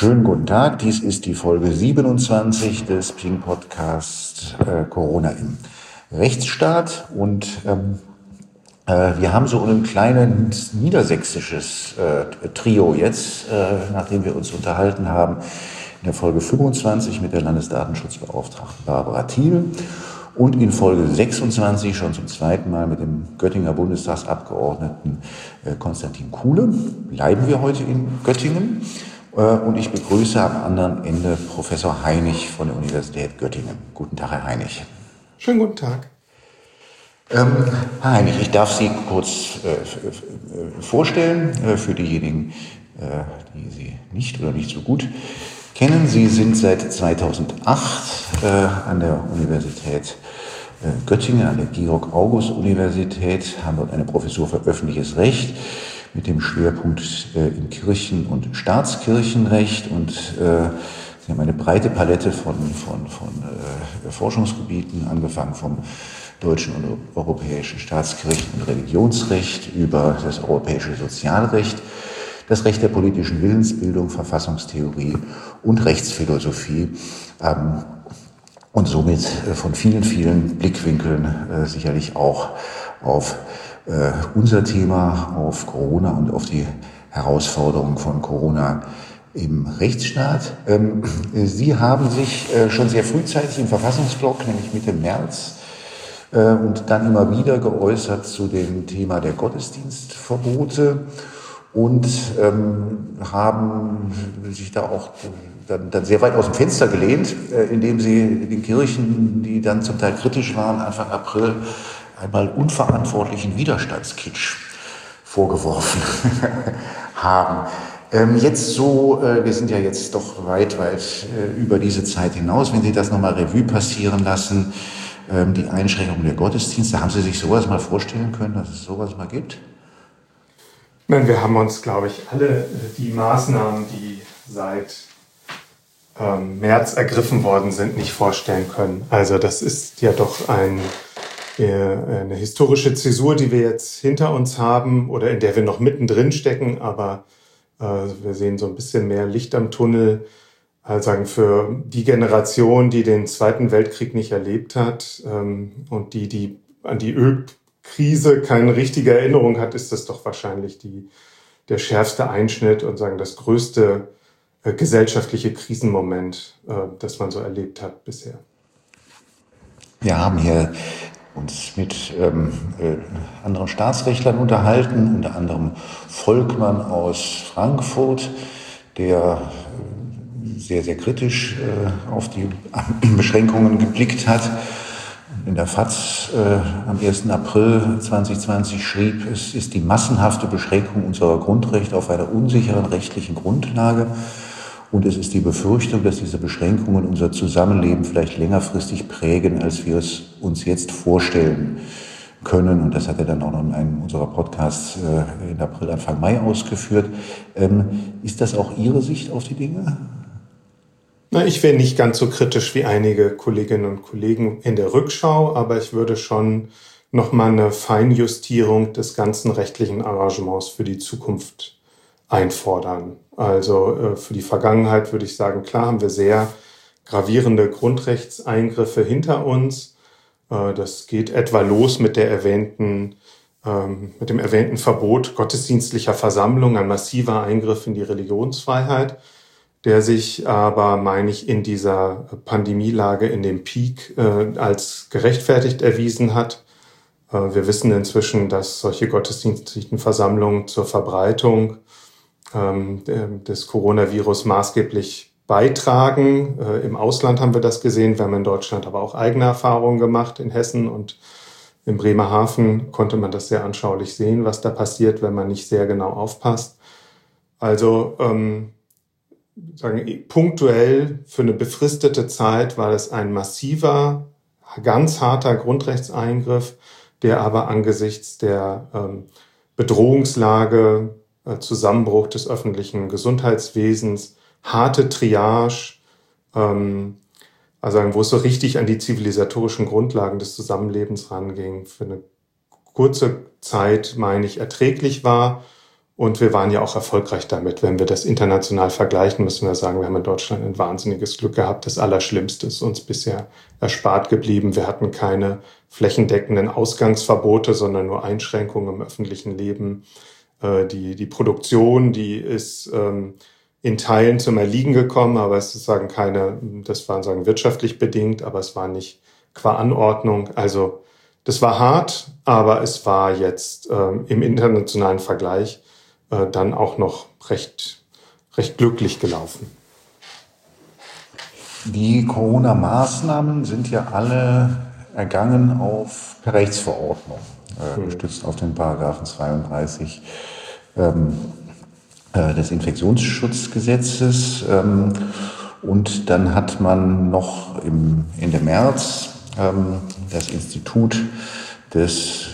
Schönen guten Tag, dies ist die Folge 27 des Ping-Podcast Corona im Rechtsstaat und wir haben so ein kleines niedersächsisches Trio jetzt, nachdem wir uns unterhalten haben in der Folge 25 mit der Landesdatenschutzbeauftragten Barbara Thiel und in Folge 26 schon zum zweiten Mal mit dem Göttinger Bundestagsabgeordneten Konstantin Kuhle. Bleiben wir heute in Göttingen. Und ich begrüße am anderen Ende Professor Heinig von der Universität Göttingen. Guten Tag, Herr Heinig. Schönen guten Tag. Herr Heinig, ich darf Sie kurz vorstellen für diejenigen, die Sie nicht oder nicht so gut kennen. Sie sind seit 2008 an der Universität Göttingen, an der Georg-August-Universität, haben dort eine Professur für öffentliches Recht mit dem Schwerpunkt im Kirchen- und Staatskirchenrecht und Sie haben eine breite Palette von Forschungsgebieten, angefangen vom deutschen und europäischen Staatskirchen- und Religionsrecht über das europäische Sozialrecht, das Recht der politischen Willensbildung, Verfassungstheorie und Rechtsphilosophie und somit von vielen, vielen Blickwinkeln sicherlich auch auf unser Thema, auf Corona und auf die Herausforderungen von Corona im Rechtsstaat. Sie haben sich schon sehr frühzeitig im Verfassungsblog, nämlich Mitte März, und dann immer wieder geäußert zu dem Thema der Gottesdienstverbote und haben sich da auch dann sehr weit aus dem Fenster gelehnt, indem sie den Kirchen, die dann zum Teil kritisch waren, Anfang April einmal unverantwortlichen Widerstandskitsch vorgeworfen haben. Jetzt so, wir sind ja jetzt doch weit über diese Zeit hinaus, wenn Sie das nochmal Revue passieren lassen, die Einschränkung der Gottesdienste, haben Sie sich sowas mal vorstellen können, dass es sowas mal gibt? Nein, wir haben uns, glaube ich, alle die Maßnahmen, die seit März ergriffen worden sind, nicht vorstellen können. Also das ist ja doch eine historische Zäsur, die wir jetzt hinter uns haben oder in der wir noch mittendrin stecken, aber wir sehen so ein bisschen mehr Licht am Tunnel. Also sagen, für die Generation, die den Zweiten Weltkrieg nicht erlebt hat und die an die Ölkrise keine richtige Erinnerung hat, ist das doch wahrscheinlich der schärfste Einschnitt und sagen das größte gesellschaftliche Krisenmoment, das man so erlebt hat bisher. Wir haben hier uns mit anderen Staatsrechtlern unterhalten, unter anderem Volkmann aus Frankfurt, der sehr, sehr kritisch auf die Beschränkungen geblickt hat. In der FAZ am 1. April 2020 schrieb, es ist die massenhafte Beschränkung unserer Grundrechte auf einer unsicheren rechtlichen Grundlage. Und es ist die Befürchtung, dass diese Beschränkungen unser Zusammenleben vielleicht längerfristig prägen, als wir es uns jetzt vorstellen können. Und das hat er dann auch noch in einem unserer Podcasts in April, Anfang Mai ausgeführt. Ist das auch Ihre Sicht auf die Dinge? Na, ich wäre nicht ganz so kritisch wie einige Kolleginnen und Kollegen in der Rückschau, aber ich würde schon nochmal eine Feinjustierung des ganzen rechtlichen Arrangements für die Zukunft einfordern. Also für die Vergangenheit würde ich sagen, klar haben wir sehr gravierende Grundrechtseingriffe hinter uns. Das geht etwa los mit dem erwähnten Verbot gottesdienstlicher Versammlung, ein massiver Eingriff in die Religionsfreiheit, der sich aber, meine ich, in dieser Pandemielage, in dem Peak als gerechtfertigt erwiesen hat. Wir wissen inzwischen, dass solche gottesdienstlichen Versammlungen zur Verbreitung des Coronavirus maßgeblich beitragen. Im Ausland haben wir das gesehen. Wir haben in Deutschland aber auch eigene Erfahrungen gemacht. In Hessen und in Bremerhaven konnte man das sehr anschaulich sehen, was da passiert, wenn man nicht sehr genau aufpasst. Also punktuell für eine befristete Zeit war es ein massiver, ganz harter Grundrechtseingriff, der aber angesichts der Bedrohungslage, Zusammenbruch des öffentlichen Gesundheitswesens, harte Triage, also wo es so richtig an die zivilisatorischen Grundlagen des Zusammenlebens ranging, für eine kurze Zeit, meine ich, erträglich war Und wir waren ja auch erfolgreich damit. Wenn wir das international vergleichen, müssen wir sagen, wir haben in Deutschland ein wahnsinniges Glück gehabt. Das Allerschlimmste ist uns bisher erspart geblieben. Wir hatten keine flächendeckenden Ausgangsverbote, sondern nur Einschränkungen im öffentlichen Leben. Die Produktion, die ist in Teilen zum Erliegen gekommen, aber es ist das war wirtschaftlich bedingt, aber es war nicht qua Anordnung. Also das war hart, aber es war jetzt im internationalen Vergleich dann auch noch recht glücklich gelaufen. Die Corona-Maßnahmen sind ja alle ergangen per Rechtsverordnung, gestützt auf den Paragraphen 32 des Infektionsschutzgesetzes. Und dann hat man noch Ende März das Institut der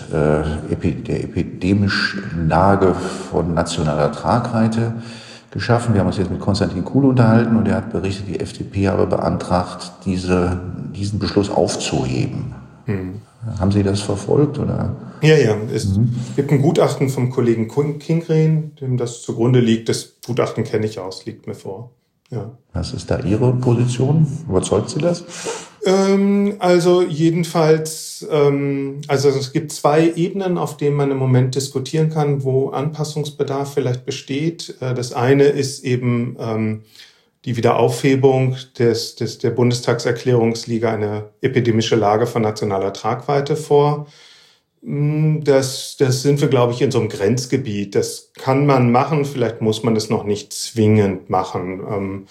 epidemischen Lage von nationaler Tragweite geschaffen. Wir haben uns jetzt mit Konstantin Kuhle unterhalten und er hat berichtet, die FDP habe beantragt, diesen Beschluss aufzuheben. Haben Sie das verfolgt? Oder? Ja. Es gibt ein Gutachten vom Kollegen Kingren, dem das zugrunde liegt. Das Gutachten kenne ich aus, liegt mir vor. Ja. Was ist da Ihre Position? Überzeugt Sie das? Also jedenfalls, es gibt zwei Ebenen, auf denen man im Moment diskutieren kann, wo Anpassungsbedarf vielleicht besteht. Das eine ist eben die Wiederaufhebung der Bundestagserklärung, es liege eine epidemische Lage von nationaler Tragweite vor. Das sind wir, glaube ich, in so einem Grenzgebiet. Das kann man machen, vielleicht muss man es noch nicht zwingend machen.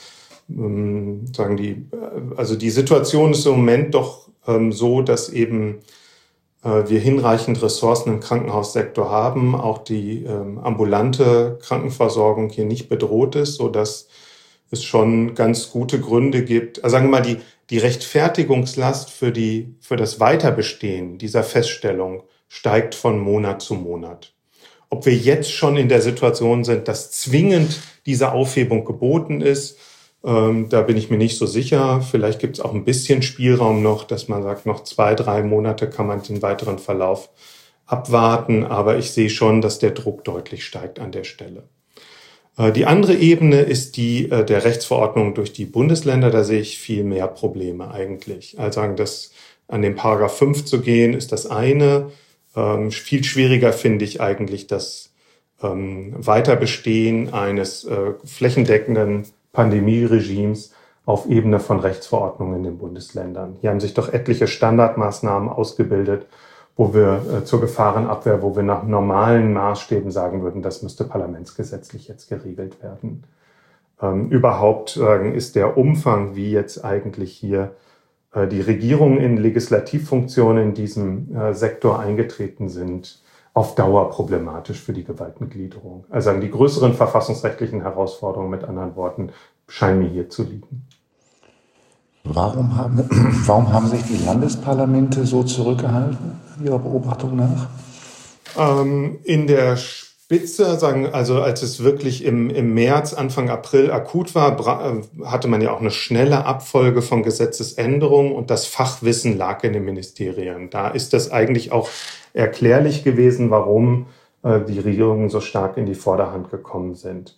Die Situation ist im Moment doch so, dass eben wir hinreichend Ressourcen im Krankenhaussektor haben, auch die ambulante Krankenversorgung hier nicht bedroht ist, sodass es schon ganz gute Gründe gibt. Also sagen wir mal, die Rechtfertigungslast für das Weiterbestehen dieser Feststellung steigt von Monat zu Monat. Ob wir jetzt schon in der Situation sind, dass zwingend diese Aufhebung geboten ist, da bin ich mir nicht so sicher. Vielleicht gibt es auch ein bisschen Spielraum noch, dass man sagt, noch 2-3 Monate kann man den weiteren Verlauf abwarten. Aber ich sehe schon, dass der Druck deutlich steigt an der Stelle. Die andere Ebene ist die der Rechtsverordnung durch die Bundesländer. Da sehe ich viel mehr Probleme eigentlich. Also das an den Paragraph 5 zu gehen, ist das eine. Viel schwieriger finde ich eigentlich das Weiterbestehen eines flächendeckenden Pandemieregimes auf Ebene von Rechtsverordnungen in den Bundesländern. Hier haben sich doch etliche Standardmaßnahmen ausgebildet, wo wir zur Gefahrenabwehr, wo wir nach normalen Maßstäben sagen würden, das müsste parlamentsgesetzlich jetzt geregelt werden. Überhaupt ist der Umfang, wie jetzt eigentlich hier die Regierungen in Legislativfunktionen in diesem Sektor eingetreten sind, auf Dauer problematisch für die Gewaltengliederung. Also die größeren verfassungsrechtlichen Herausforderungen, mit anderen Worten, scheinen mir hier zu liegen. Warum haben sich die Landesparlamente so zurückgehalten, Ihrer Beobachtung nach? In der Spitze, als es wirklich im März, Anfang April akut war, hatte man ja auch eine schnelle Abfolge von Gesetzesänderungen und das Fachwissen lag in den Ministerien. Da ist das eigentlich auch erklärlich gewesen, warum die Regierungen so stark in die Vorderhand gekommen sind.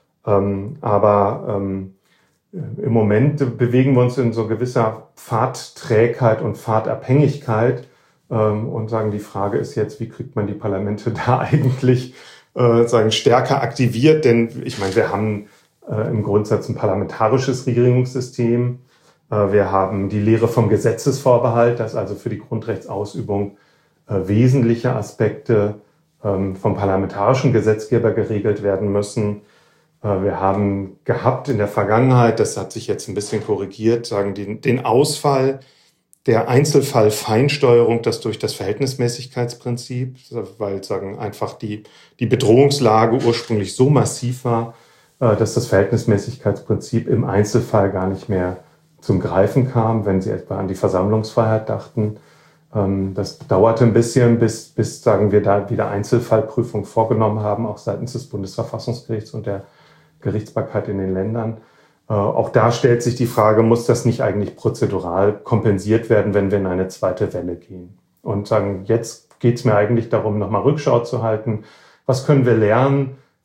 Aber im Moment bewegen wir uns in so gewisser Pfadträgheit und Pfadabhängigkeit und sagen, die Frage ist jetzt, wie kriegt man die Parlamente da eigentlich stärker aktiviert? Denn ich meine, wir haben im Grundsatz ein parlamentarisches Regierungssystem. Wir haben die Lehre vom Gesetzesvorbehalt, dass also für die Grundrechtsausübung wesentliche Aspekte vom parlamentarischen Gesetzgeber geregelt werden müssen. Wir haben gehabt in der Vergangenheit, das hat sich jetzt ein bisschen korrigiert, den Ausfall der Einzelfallfeinsteuerung, das durch das Verhältnismäßigkeitsprinzip, weil einfach die Bedrohungslage ursprünglich so massiv war, dass das Verhältnismäßigkeitsprinzip im Einzelfall gar nicht mehr zum Greifen kam, wenn Sie etwa an die Versammlungsfreiheit dachten. Das dauerte ein bisschen, bis wir da wieder Einzelfallprüfung vorgenommen haben, auch seitens des Bundesverfassungsgerichts und der Gerichtsbarkeit in den Ländern. Auch da stellt sich die Frage, muss das nicht eigentlich prozedural kompensiert werden, wenn wir in eine zweite Welle gehen? Und jetzt geht es mir eigentlich darum, nochmal Rückschau zu halten. Was können wir lernen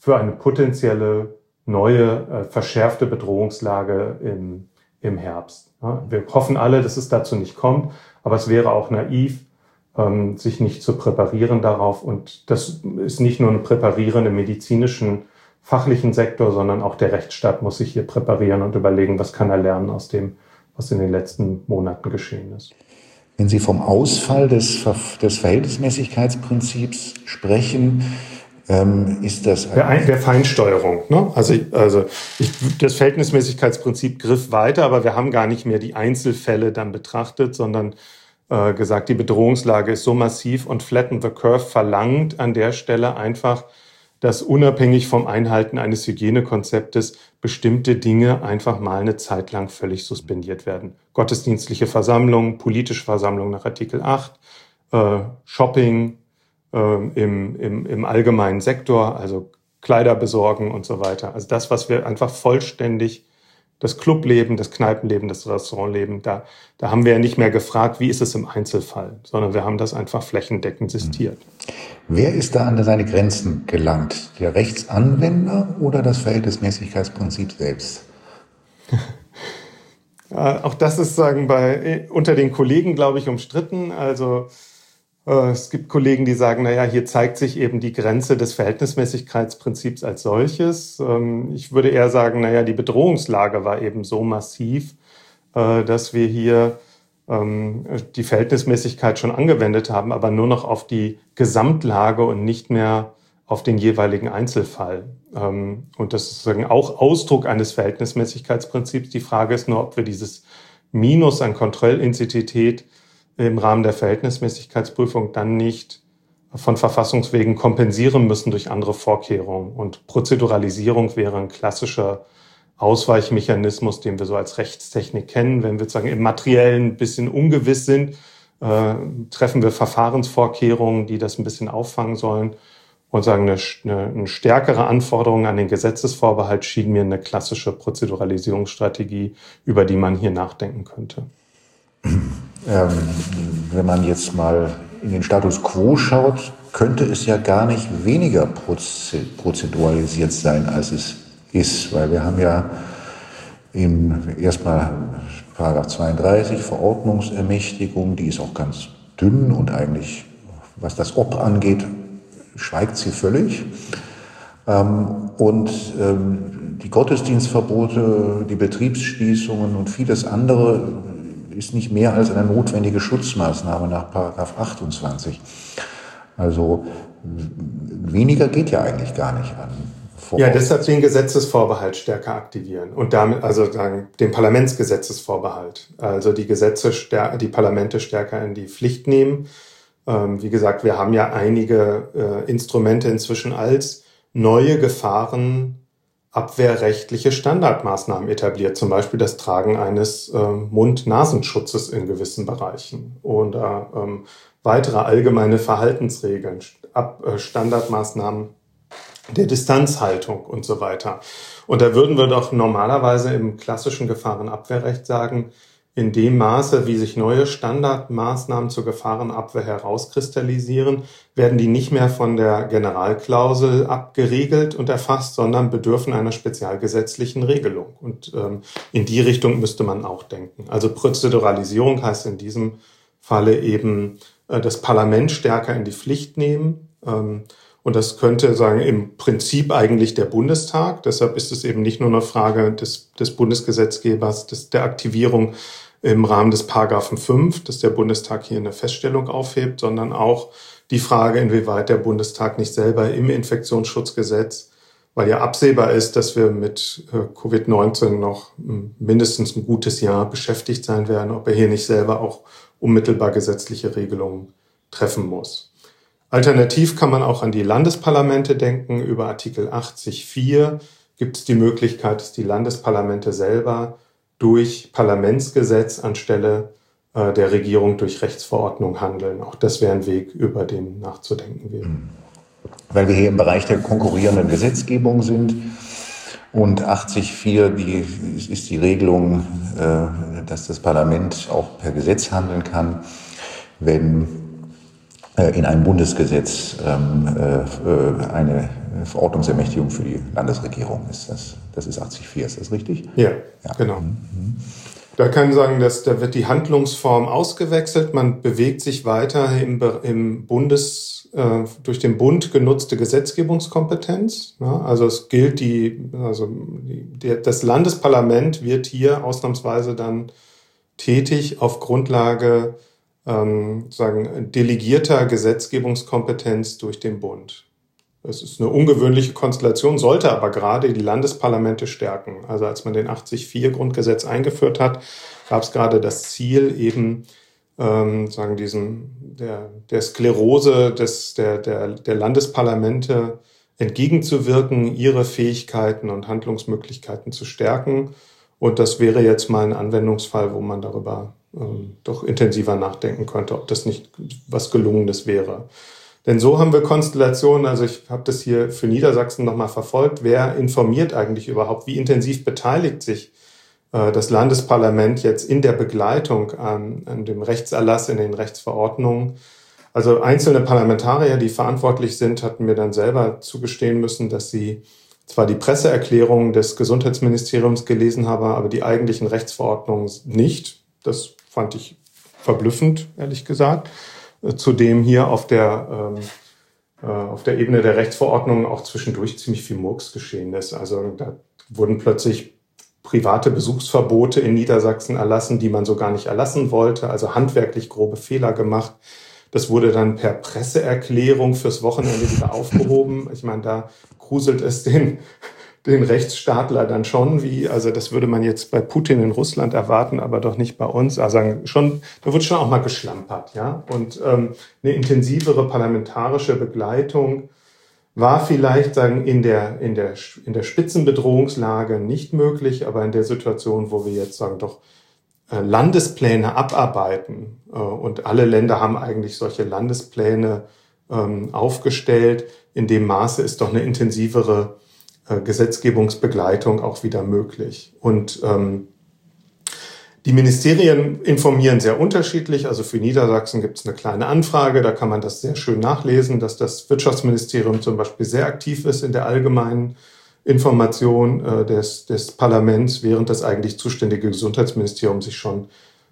für eine potenzielle neue, verschärfte Bedrohungslage im Herbst. Ja, wir hoffen alle, dass es dazu nicht kommt, aber es wäre auch naiv, sich nicht zu präparieren darauf. Und das ist nicht nur ein Präparieren im medizinischen, fachlichen Sektor, sondern auch der Rechtsstaat muss sich hier präparieren und überlegen, was kann er lernen aus dem, was in den letzten Monaten geschehen ist. Wenn Sie vom Ausfall des Verhältnismäßigkeitsprinzips sprechen, ist das der Feinsteuerung. Ne? Das Verhältnismäßigkeitsprinzip griff weiter, aber wir haben gar nicht mehr die Einzelfälle dann betrachtet, sondern gesagt, die Bedrohungslage ist so massiv und Flatten the Curve verlangt an der Stelle einfach, dass unabhängig vom Einhalten eines Hygienekonzeptes bestimmte Dinge einfach mal eine Zeit lang völlig suspendiert werden. Gottesdienstliche Versammlungen, politische Versammlungen nach Artikel 8, Shopping im allgemeinen Sektor, also Kleider besorgen und so weiter. Also das, was wir einfach vollständig, das Clubleben, das Kneipenleben, das Restaurantleben, da haben wir ja nicht mehr gefragt, wie ist es im Einzelfall, sondern wir haben das einfach flächendeckend sistiert. Wer ist da an seine Grenzen gelangt? Der Rechtsanwender oder das Verhältnismäßigkeitsprinzip selbst? Auch das ist unter den Kollegen, glaube ich, umstritten. Also es gibt Kollegen, die sagen, hier zeigt sich eben die Grenze des Verhältnismäßigkeitsprinzips als solches. Ich würde eher sagen, die Bedrohungslage war eben so massiv, dass wir hier die Verhältnismäßigkeit schon angewendet haben, aber nur noch auf die Gesamtlage und nicht mehr auf den jeweiligen Einzelfall. Und das ist auch Ausdruck eines Verhältnismäßigkeitsprinzips. Die Frage ist nur, ob wir dieses Minus an Kontrollintensität im Rahmen der Verhältnismäßigkeitsprüfung dann nicht von Verfassungswegen kompensieren müssen durch andere Vorkehrungen. Und Prozeduralisierung wäre ein klassischer Ausweichmechanismus, den wir so als Rechtstechnik kennen. Wenn wir im Materiellen ein bisschen ungewiss sind, treffen wir Verfahrensvorkehrungen, die das ein bisschen auffangen sollen. Und eine stärkere Anforderung an den Gesetzesvorbehalt schien mir eine klassische Prozeduralisierungsstrategie, über die man hier nachdenken könnte. Wenn man jetzt mal in den Status quo schaut, könnte es ja gar nicht weniger prozeduralisiert sein, als es ist, weil wir haben ja erstmal § 32 Verordnungsermächtigung, die ist auch ganz dünn und eigentlich, was das Ob angeht, schweigt sie völlig. Die Gottesdienstverbote, die Betriebsschließungen und vieles andere ist nicht mehr als eine notwendige Schutzmaßnahme nach § 28. Also weniger geht ja eigentlich gar nicht an. Ja, deshalb den Gesetzesvorbehalt stärker aktivieren und damit den Parlamentsgesetzesvorbehalt, also die Parlamente stärker in die Pflicht nehmen. Wie gesagt, wir haben ja einige Instrumente inzwischen als neue gefahrenabwehrrechtliche Standardmaßnahmen etabliert, zum Beispiel das Tragen eines Mund-Nasenschutzes in gewissen Bereichen oder weitere allgemeine Verhaltensregeln, Standardmaßnahmen der Distanzhaltung und so weiter. Und da würden wir doch normalerweise im klassischen Gefahrenabwehrrecht sagen, in dem Maße, wie sich neue Standardmaßnahmen zur Gefahrenabwehr herauskristallisieren, werden die nicht mehr von der Generalklausel abgeregelt und erfasst, sondern bedürfen einer spezialgesetzlichen Regelung. Und in die Richtung müsste man auch denken. Also Prozeduralisierung heißt in diesem Falle eben das Parlament stärker in die Pflicht nehmen. Und das könnte im Prinzip eigentlich der Bundestag. Deshalb ist es eben nicht nur eine Frage des Bundesgesetzgebers, der Aktivierung im Rahmen des Paragraphen 5, dass der Bundestag hier eine Feststellung aufhebt, sondern auch die Frage, inwieweit der Bundestag nicht selber im Infektionsschutzgesetz, weil ja absehbar ist, dass wir mit Covid-19 noch mindestens ein gutes Jahr beschäftigt sein werden, ob er hier nicht selber auch unmittelbar gesetzliche Regelungen treffen muss. Alternativ kann man auch an die Landesparlamente denken. Über Artikel 80.4 gibt es die Möglichkeit, dass die Landesparlamente selber durch Parlamentsgesetz anstelle der Regierung durch Rechtsverordnung handeln. Auch das wäre ein Weg, über den nachzudenken wäre. Weil wir hier im Bereich der konkurrierenden Gesetzgebung sind und 80.4 ist die Regelung, dass das Parlament auch per Gesetz handeln kann, wenn in einem Bundesgesetz eine Verordnungsermächtigung für die Landesregierung ist. Das ist 80.4, ist das richtig? Ja. Genau. Da kann ich sagen, da wird die Handlungsform ausgewechselt. Man bewegt sich weiter durch den Bund genutzte Gesetzgebungskompetenz. Ja, also es gilt das Landesparlament wird hier ausnahmsweise dann tätig auf Grundlage delegierter Gesetzgebungskompetenz durch den Bund. Das ist eine ungewöhnliche Konstellation, sollte aber gerade die Landesparlamente stärken. Also als man den 80.4 Grundgesetz eingeführt hat, gab es gerade das Ziel, eben der Sklerose der Landesparlamente entgegenzuwirken, ihre Fähigkeiten und Handlungsmöglichkeiten zu stärken. Und das wäre jetzt mal ein Anwendungsfall, wo man darüber doch intensiver nachdenken könnte, ob das nicht was Gelungenes wäre. Denn so haben wir Konstellationen, also ich habe das hier für Niedersachsen nochmal verfolgt, wer informiert eigentlich überhaupt, wie intensiv beteiligt sich das Landesparlament jetzt in der Begleitung an dem Rechtserlass in den Rechtsverordnungen. Also einzelne Parlamentarier, die verantwortlich sind, hatten mir dann selber zugestehen müssen, dass sie zwar die Presseerklärungen des Gesundheitsministeriums gelesen haben, aber die eigentlichen Rechtsverordnungen nicht. Das fand ich verblüffend, ehrlich gesagt. Zudem hier auf der Ebene der Rechtsverordnung auch zwischendurch ziemlich viel Murks geschehen ist. Also da wurden plötzlich private Besuchsverbote in Niedersachsen erlassen, die man so gar nicht erlassen wollte, also handwerklich grobe Fehler gemacht. Das wurde dann per Presseerklärung fürs Wochenende wieder aufgehoben. Ich meine, da gruselt es den Rechtsstaatler dann schon, also das würde man jetzt bei Putin in Russland erwarten, aber doch nicht bei uns. Also da wird schon auch mal geschlampert, ja. Und eine intensivere parlamentarische Begleitung war vielleicht in der Spitzenbedrohungslage nicht möglich, aber in der Situation, wo wir jetzt doch Landespläne abarbeiten und alle Länder haben eigentlich solche Landespläne aufgestellt, in dem Maße ist doch eine intensivere Gesetzgebungsbegleitung auch wieder möglich. Und die Ministerien informieren sehr unterschiedlich. Also für Niedersachsen gibt es eine kleine Anfrage, da kann man das sehr schön nachlesen, dass das Wirtschaftsministerium zum Beispiel sehr aktiv ist in der allgemeinen Information des Parlaments, während das eigentlich zuständige Gesundheitsministerium sich schon,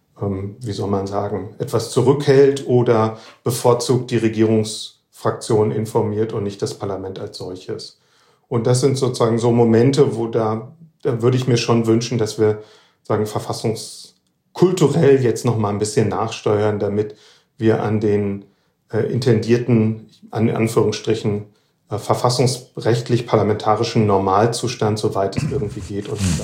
etwas zurückhält oder bevorzugt die Regierungsfraktion informiert und nicht das Parlament als solches. Und das sind sozusagen so Momente, wo da würde ich mir schon wünschen, dass wir verfassungskulturell jetzt noch mal ein bisschen nachsteuern, damit wir an den intendierten, in Anführungsstrichen, verfassungsrechtlich parlamentarischen Normalzustand, soweit es irgendwie geht, und wieder.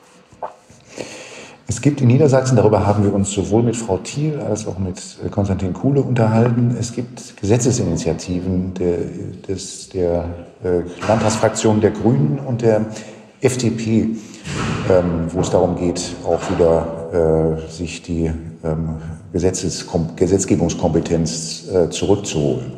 Es gibt in Niedersachsen, darüber haben wir uns sowohl mit Frau Thiel als auch mit Konstantin Kuhle unterhalten, es gibt Gesetzesinitiativen der Landtagsfraktion der Grünen und der FDP, wo es darum geht, auch wieder sich die Gesetzgebungskompetenz zurückzuholen.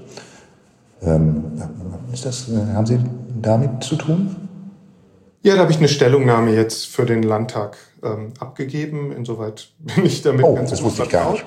Haben Sie damit zu tun? Ja, da habe ich eine Stellungnahme jetzt für den Landtag abgegeben. Insoweit bin ich damit ganz das wusste ich gar nicht.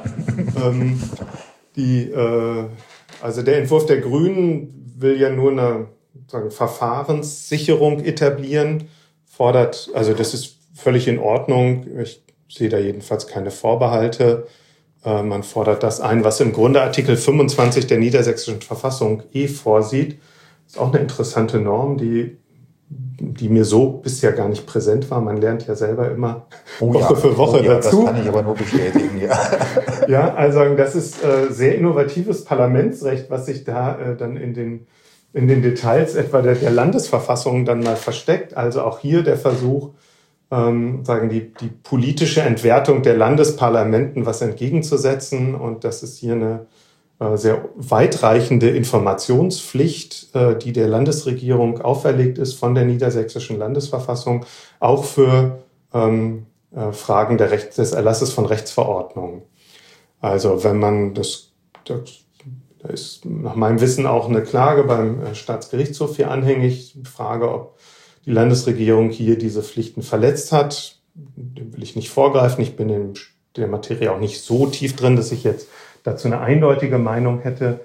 Also der Entwurf der Grünen will ja nur eine Verfahrenssicherung etablieren, also das ist völlig in Ordnung. Ich sehe da jedenfalls keine Vorbehalte. Man fordert das ein, was im Grunde Artikel 25 der Niedersächsischen Verfassung vorsieht. Das ist auch eine interessante Norm, die mir so bisher gar nicht präsent war. Man lernt ja selber immer Woche für Woche dazu. Das kann ich aber nur bestätigen, ja. Ja, also das ist sehr innovatives Parlamentsrecht, was sich da dann in den Details etwa der Landesverfassung dann mal versteckt. Also auch hier der Versuch, die politische Entwertung der Landesparlamenten was entgegenzusetzen. Und das ist hier eine sehr weitreichende Informationspflicht, die der Landesregierung auferlegt ist von der niedersächsischen Landesverfassung, auch für Fragen des Erlasses von Rechtsverordnungen. Also wenn man da ist nach meinem Wissen auch eine Klage beim Staatsgerichtshof hier anhängig, die Frage, ob die Landesregierung hier diese Pflichten verletzt hat. Dem will ich nicht vorgreifen. Ich bin in der Materie auch nicht so tief drin, dass ich jetzt dazu eine eindeutige Meinung hätte.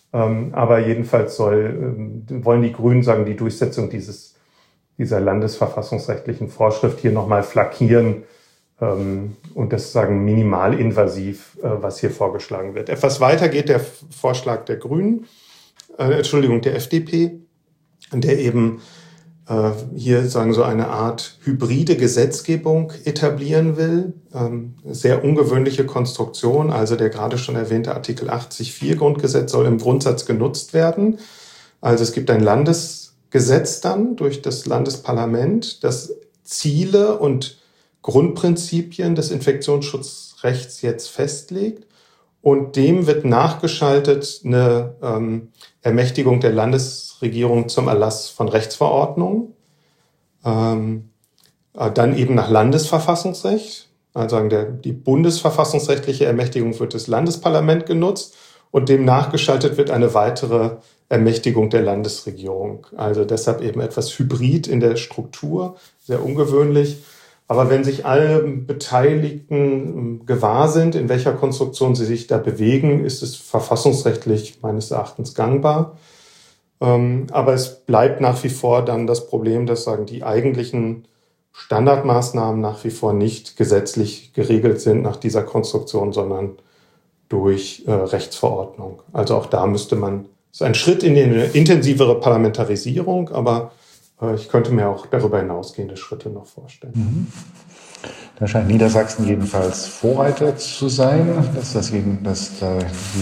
Aber jedenfalls wollen die Grünen sagen, die Durchsetzung dieser landesverfassungsrechtlichen Vorschrift hier nochmal flankieren und das sagen minimalinvasiv, was hier vorgeschlagen wird. Etwas weiter geht der Vorschlag der Grünen, der FDP, der eben hier sagen so eine Art hybride Gesetzgebung etablieren will. Sehr ungewöhnliche Konstruktion, also der gerade schon erwähnte Artikel 80.4 Grundgesetz soll im Grundsatz genutzt werden. Also es gibt ein Landesgesetz dann durch das Landesparlament, das Ziele und Grundprinzipien des Infektionsschutzrechts jetzt festlegt. Und dem wird nachgeschaltet eine Ermächtigung der Landesregierung zum Erlass von Rechtsverordnungen. Dann eben nach Landesverfassungsrecht. Also die bundesverfassungsrechtliche Ermächtigung wird das Landesparlament genutzt und dem nachgeschaltet wird eine weitere Ermächtigung der Landesregierung. Also deshalb eben etwas hybrid in der Struktur, sehr ungewöhnlich. Aber wenn sich alle Beteiligten gewahr sind, in welcher Konstruktion sie sich da bewegen, ist es verfassungsrechtlich meines Erachtens gangbar. Aber es bleibt nach wie vor dann das Problem, dass sagen die eigentlichen Standardmaßnahmen nach wie vor nicht gesetzlich geregelt sind nach dieser Konstruktion, sondern durch Rechtsverordnung. Also auch da müsste man, es ist ein Schritt in eine intensivere Parlamentarisierung, aber ich könnte mir auch darüber hinausgehende Schritte noch vorstellen. Da scheint Niedersachsen jedenfalls Vorreiter zu sein, dass da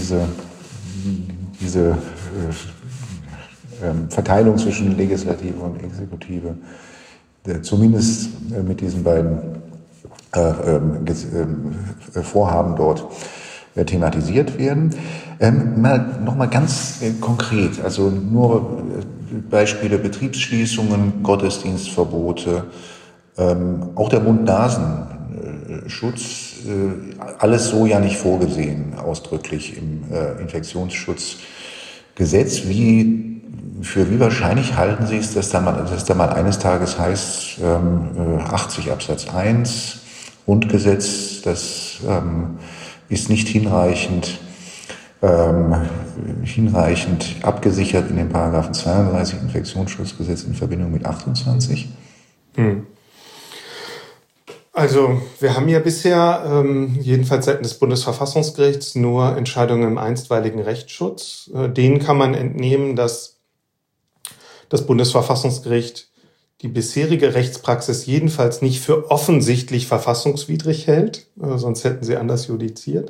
diese Verteilung zwischen Legislative und Exekutive zumindest mit diesen beiden Vorhaben dort thematisiert werden. Nochmal ganz konkret, also nur Beispiele Betriebsschließungen, Gottesdienstverbote, auch der Mund-Nasen-Schutz, alles so ja nicht vorgesehen, ausdrücklich im Infektionsschutzgesetz. Für wie wahrscheinlich halten Sie es, dass da mal eines Tages heißt, 80 Absatz 1 Grundgesetz, das ist nicht hinreichend abgesichert in den Paragraphen 32 Infektionsschutzgesetz in Verbindung mit 28? Also wir haben ja bisher, jedenfalls seitens des Bundesverfassungsgerichts, nur Entscheidungen im einstweiligen Rechtsschutz. Denen kann man entnehmen, dass das Bundesverfassungsgericht die bisherige Rechtspraxis jedenfalls nicht für offensichtlich verfassungswidrig hält, sonst hätten sie anders judiziert.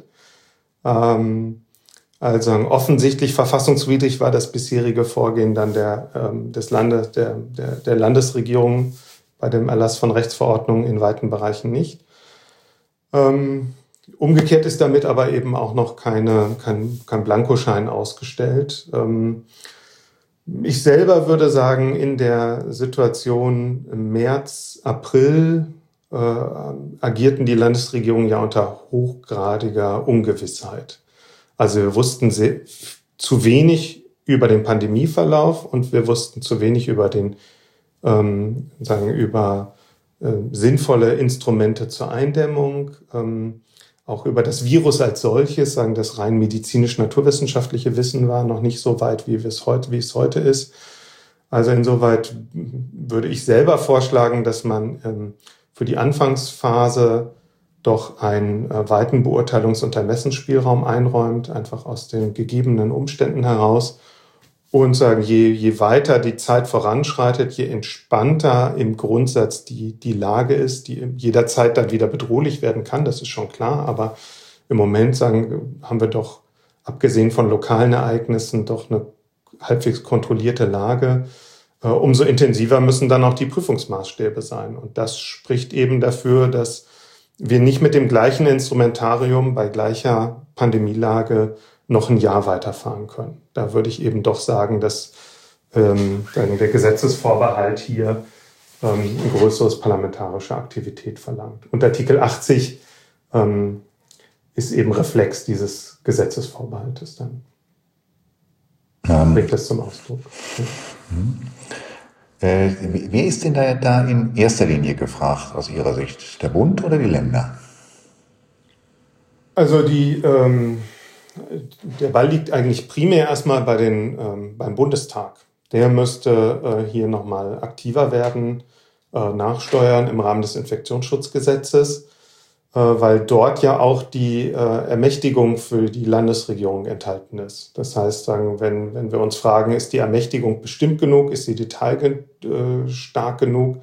Also offensichtlich verfassungswidrig war das bisherige Vorgehen dann der Landesregierung bei dem Erlass von Rechtsverordnungen in weiten Bereichen nicht. Umgekehrt ist damit aber eben auch noch kein Blankoschein ausgestellt. Ich selber würde sagen, in der Situation im März, April agierten die Landesregierungen ja unter hochgradiger Ungewissheit. Also wir wussten zu wenig über den Pandemieverlauf und wir wussten zu wenig über sinnvolle Instrumente zur Eindämmung, auch über das Virus als solches, das rein medizinisch-naturwissenschaftliche Wissen war noch nicht so weit, wie es heute ist. Also insoweit würde ich selber vorschlagen, dass man für die Anfangsphase doch einen weiten Beurteilungs- und Ermessensspielraum einräumt, einfach aus den gegebenen Umständen heraus. Und sagen, je weiter die Zeit voranschreitet, je entspannter im Grundsatz die Lage ist, die jederzeit dann wieder bedrohlich werden kann, das ist schon klar. Aber im Moment haben wir doch, abgesehen von lokalen Ereignissen, doch eine halbwegs kontrollierte Lage. Umso intensiver müssen dann auch die Prüfungsmaßstäbe sein. Und das spricht eben dafür, dass wir nicht mit dem gleichen Instrumentarium bei gleicher Pandemielage noch ein Jahr weiterfahren können. Da würde ich eben doch sagen, dass der Gesetzesvorbehalt hier ein größeres parlamentarische Aktivität verlangt. Und Artikel 80 ist eben Reflex dieses Gesetzesvorbehaltes dann. Bringt das zum Ausdruck. Wer ist denn da in erster Linie gefragt aus Ihrer Sicht? Der Bund oder die Länder? Also der Ball liegt eigentlich primär erstmal beim Bundestag. Der müsste hier nochmal aktiver werden, nachsteuern im Rahmen des Infektionsschutzgesetzes, weil dort ja auch die Ermächtigung für die Landesregierung enthalten ist. Das heißt, wenn wir uns fragen, ist die Ermächtigung bestimmt genug, ist sie detailstark genug,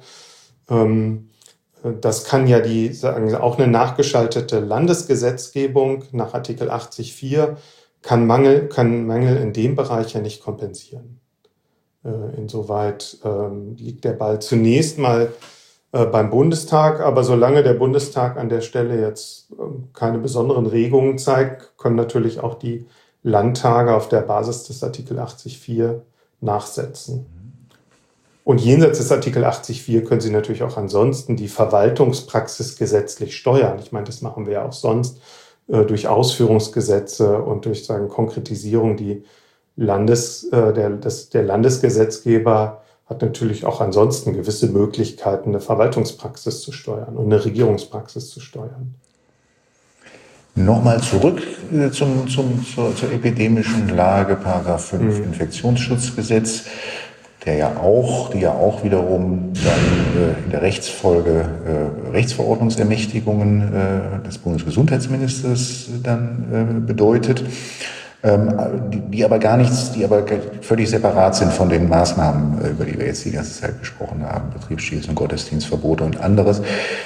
das kann ja auch eine nachgeschaltete Landesgesetzgebung nach Artikel 80.4 kann Mängel in dem Bereich ja nicht kompensieren. Insoweit liegt der Ball zunächst mal beim Bundestag, aber solange der Bundestag an der Stelle jetzt keine besonderen Regungen zeigt, können natürlich auch die Landtage auf der Basis des Artikel 80.4 nachsetzen. Und jenseits des Artikel 80.4 können Sie natürlich auch ansonsten die Verwaltungspraxis gesetzlich steuern. Ich meine, das machen wir ja auch sonst durch Ausführungsgesetze und durch Konkretisierung. Der Landesgesetzgeber hat natürlich auch ansonsten gewisse Möglichkeiten, eine Verwaltungspraxis zu steuern und eine Regierungspraxis zu steuern. Nochmal zurück zur epidemischen Lage, Paragraph 5 Infektionsschutzgesetz, die ja auch wiederum dann in der Rechtsfolge Rechtsverordnungsermächtigungen des Bundesgesundheitsministers dann bedeutet, die aber völlig separat sind von den Maßnahmen, über die wir jetzt die ganze Zeit gesprochen haben, Betriebsschließung, Gottesdienstverbote und anderes.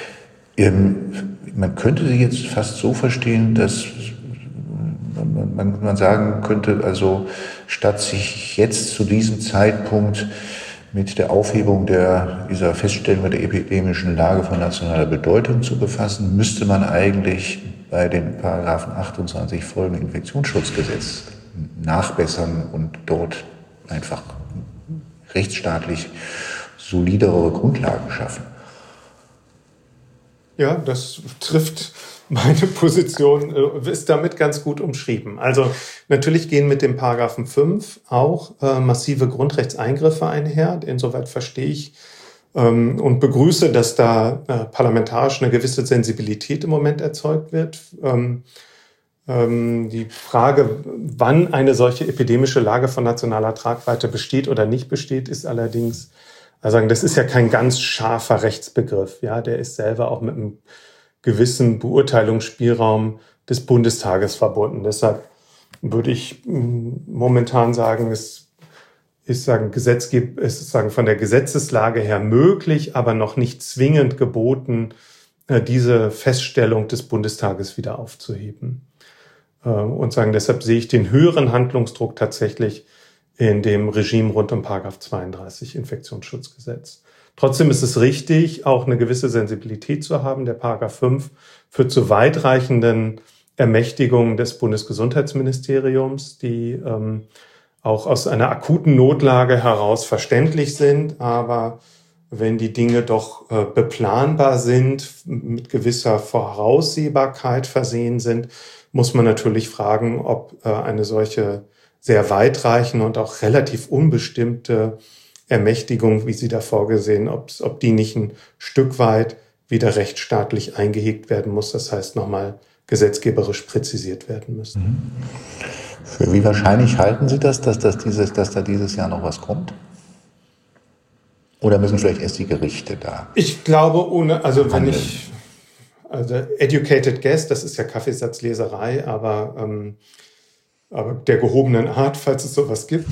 Man könnte sie jetzt fast so verstehen, dass man sagen könnte, also statt sich jetzt zu diesem Zeitpunkt mit der Aufhebung dieser Feststellung der epidemischen Lage von nationaler Bedeutung zu befassen, müsste man eigentlich bei den Paragraphen 28 folgenden Infektionsschutzgesetz nachbessern und dort einfach rechtsstaatlich solidere Grundlagen schaffen. Ja, das trifft meine Position, ist damit ganz gut umschrieben. Also natürlich gehen mit dem Paragraphen 5 auch massive Grundrechtseingriffe einher. Insoweit verstehe ich und begrüße, dass da parlamentarisch eine gewisse Sensibilität im Moment erzeugt wird. Die Frage, wann eine solche epidemische Lage von nationaler Tragweite besteht oder nicht besteht, ist allerdings, das ist ja kein ganz scharfer Rechtsbegriff. Ja, der ist selber auch mit einem gewissen Beurteilungsspielraum des Bundestages verbunden. Deshalb würde ich momentan sagen, es ist von der Gesetzeslage her möglich, aber noch nicht zwingend geboten, diese Feststellung des Bundestages wieder aufzuheben. Und deshalb sehe ich den höheren Handlungsdruck tatsächlich in dem Regime rund um Paragraph 32 Infektionsschutzgesetz. Trotzdem ist es richtig, auch eine gewisse Sensibilität zu haben. Der Paragraph 5 führt zu weitreichenden Ermächtigungen des Bundesgesundheitsministeriums, die auch aus einer akuten Notlage heraus verständlich sind. Aber wenn die Dinge doch beplanbar sind, mit gewisser Voraussehbarkeit versehen sind, muss man natürlich fragen, ob eine solche sehr weitreichende und auch relativ unbestimmte Ermächtigung, wie sie da vorgesehen, ob die nicht ein Stück weit wieder rechtsstaatlich eingehegt werden muss. Das heißt, nochmal gesetzgeberisch präzisiert werden müsste. Für wie wahrscheinlich halten Sie das, dass da dieses Jahr noch was kommt? Oder müssen vielleicht erst die Gerichte da? Ich glaube, educated guess, das ist ja Kaffeesatzleserei, aber der gehobenen Art, falls es sowas gibt.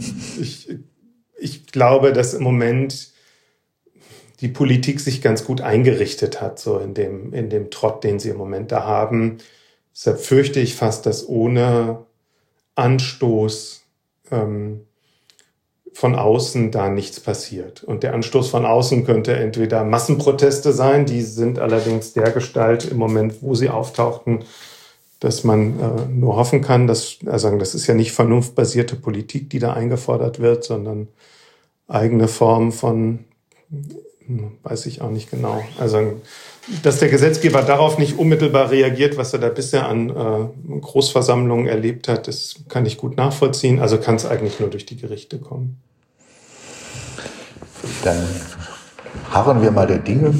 Ich glaube, dass im Moment die Politik sich ganz gut eingerichtet hat, so in dem Trott, den sie im Moment da haben. Deshalb fürchte ich fast, dass ohne Anstoß von außen da nichts passiert. Und der Anstoß von außen könnte entweder Massenproteste sein, die sind allerdings dergestalt im Moment, wo sie auftauchten, dass man nur hoffen kann, das ist ja nicht vernunftbasierte Politik, die da eingefordert wird, sondern eigene Form von, weiß ich auch nicht genau. Also, dass der Gesetzgeber darauf nicht unmittelbar reagiert, was er da bisher an Großversammlungen erlebt hat, das kann ich gut nachvollziehen. Also kann es eigentlich nur durch die Gerichte kommen. Dann harren wir mal der Dinge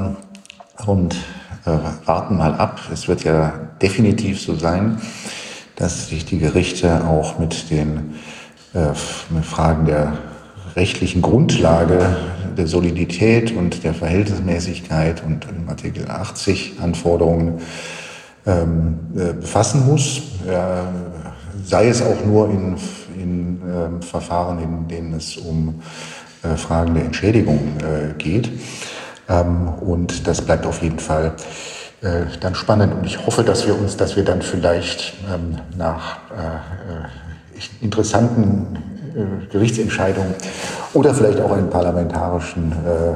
und warten mal ab. Es wird ja definitiv so sein, dass sich die Gerichte auch mit den mit Fragen der rechtlichen Grundlage, der Solidität und der Verhältnismäßigkeit und im Artikel 80 Anforderungen befassen muss, sei es auch nur in Verfahren, in denen es um Fragen der Entschädigung geht. Und das bleibt auf jeden Fall dann spannend. Und ich hoffe, dass wir dann vielleicht nach interessanten Gerichtsentscheidungen oder vielleicht auch einen parlamentarischen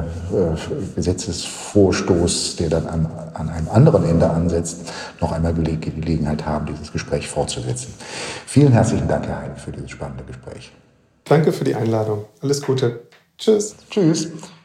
Gesetzesvorstoß, der dann an einem anderen Ende ansetzt, noch einmal Gelegenheit haben, dieses Gespräch fortzusetzen. Vielen herzlichen Dank, Herr Hein, für dieses spannende Gespräch. Danke für die Einladung. Alles Gute. Tschüss. Tschüss.